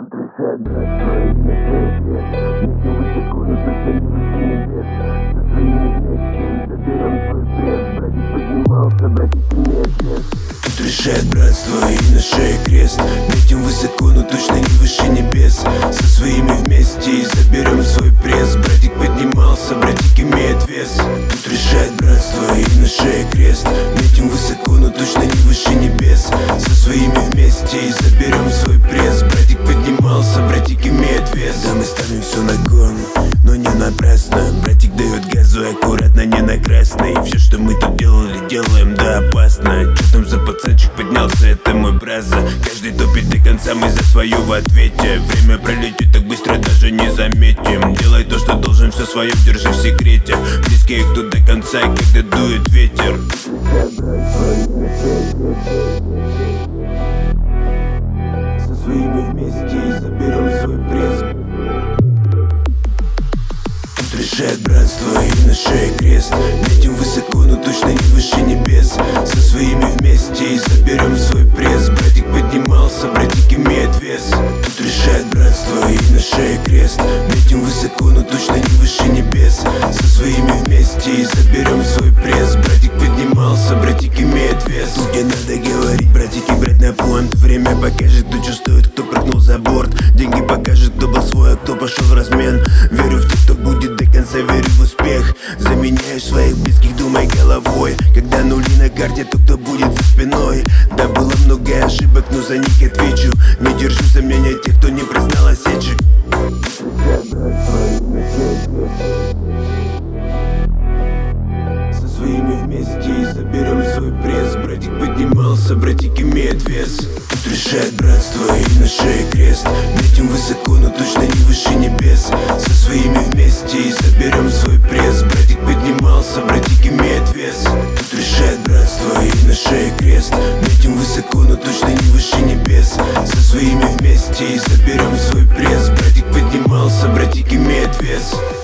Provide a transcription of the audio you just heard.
Тут решает брать свои нашествия. Несем высоко, но точно не выше небес. Со своими вместе заберем свой крест. Братик поднимался, братик имеет вес. Тут решает братство и на шее крест. Метим высоко, но точно не выше небес. Со своими вместе и заберем свой пресс. Братик поднимался, братик имеет вес. Тут решает братство и на шее крест. Метим высоко, но точно не выше небес. Со своими вместе и заберем свой пресс. Братик поднимался, братик имеет вес. Да, мы ставим все на гон, но не напрасно. Братик дает газу аккуратно, не на красный. Все, что мы тут делали, делаем, да опасно. Че там за пацанчик поднялся, это мой браза. Каждый топит до конца, мы за свою в ответе. Время пролетит так быстро, даже не заметим. Делай то, что должен, все свое держи в секрете. Близкие кто до конца, и когда дует ветер. Со своими вместе и заберем свой пресс. Тут решает братство и на шее крест. Метим высоко, но точно не выше небес. Со своими вместе и заберем свой пресс. Братик поднимался, братик имеет вес. Тут решает братство и на шее крест. Метим высоко, но точно не выше небес. Со своими вместе и заберем свой пресс. Братик поднимался, братик имеет вес. Тут не надо говорить, братики, брать на понт. Время покажет, кто чувствует, кто прыгнул за борт. Деньги покажет, кто был свой, а кто пошел в размен. Верю в тех, кто будет до конца, верю в успех. Заменяешь своих близких, думай головой. Когда нули на карте, то кто будет за спиной? Да, было много ошибок, но за них отвечу. Не держу сомнения тех, кто не признал осечек. Со своими вместе и заберем свой пресс. Братик поднимался, братик имеет вес. Тут решает братство и на шее крест. Метим высоко, но точно не выше небес. Со своими вместе и заберем свой пресс. Братик поднимался, братик имеет вес. Тут решает братство и на шее крест. Метим высоко, но точно не выше небес. Со своими вместе и заберем свой пресс. Братик поднимался, братик имеет вес.